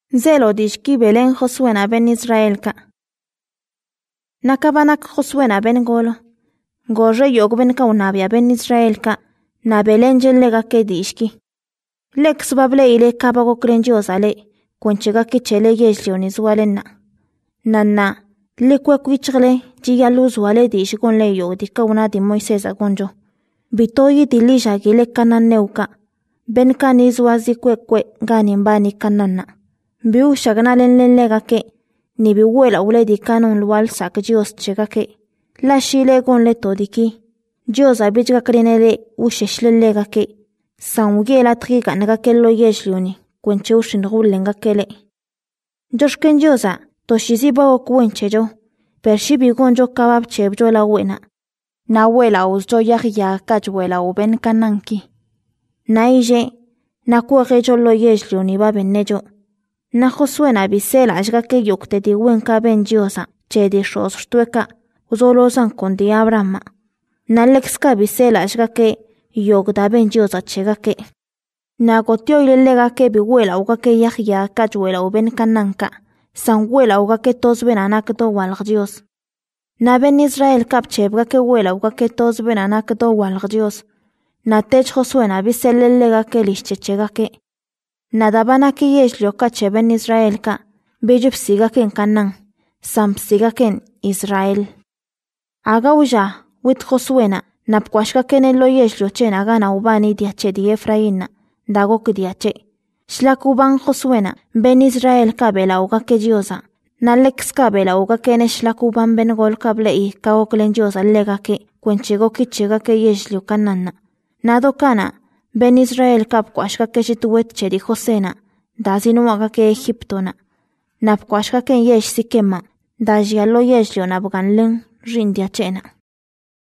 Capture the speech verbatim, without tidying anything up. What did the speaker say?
Zelo dishki Belén Josué na ben Israel ka. Nakabanak Josué na ben golo. Gorre yog ben ka unabia ben Israel ka. Na Belén jellega ke dishki. Lex bable ile kabago krenjiosale. Kwenchega ke chele yeslioni zualenna. Nanna. Lekwe kwichgle jiyalu zuale dishikon le yo dika una di Moisés agonjo. Bitoyi dilisha gile kananneuka. Ben kanizwazi kwekwe gani mbani kananna. Biu shagana lenlega ke. Ni biwela ule di kanon lual sak Dios chega ke. La shile gon le todiki. Dios abijga krenele usheshlelega ke. Sanwuge la triga naga ke lo yeshlioni. Kwenche ushinrulenga kele. Joshken Diosa. Toshizi bago kwenchejo. Pershibi gonjo kabab chebjo la wena. Na wela uzjo yahya kachwela uben kananki. Na ije. Na kuegejo lo yeshlioni babenejo. Na Josué na bisela ashga ke yokte di wenka ben Diosa. Che di shoshtweka. Uzolozan kon di Abrahama. Na lexka bisela ashga ke yogda ben Diosa chega ke. Na gotio ilelega ke biwela uga ke yahya kachwela uben kananka. San wela uga ke tos ben anakdo walg Dios. Na ben Israel kap chebga ke wela uga ke tos ben anakdo walg Dios. Na tech Josué na biselela ke lishchechega ke. Na dabana ke yeshlio ka cheben Israel ka. Bejub siga ken kanan. Sam siga ken Israel. Aga uja wit Josué na. Napkwashka ken lo yeshlio chen agana ubani diache di Efraín na. Dago ke diache. Shlakuban Josué na ben Israel ka bela uga ke Diosa. Na lex ka bela uga ke ne shlakuban ben gol kable i kago klen Diosa lega ke kwenchego kichega ke yeshlio kanana. Na dokana ben Israel kap kwashka ke shituwet chedi José na. Da zinuaga ke Egipto na. Nap kwashka ke yesh sikema. Da jialo yeshlio na bugan len rindia chena.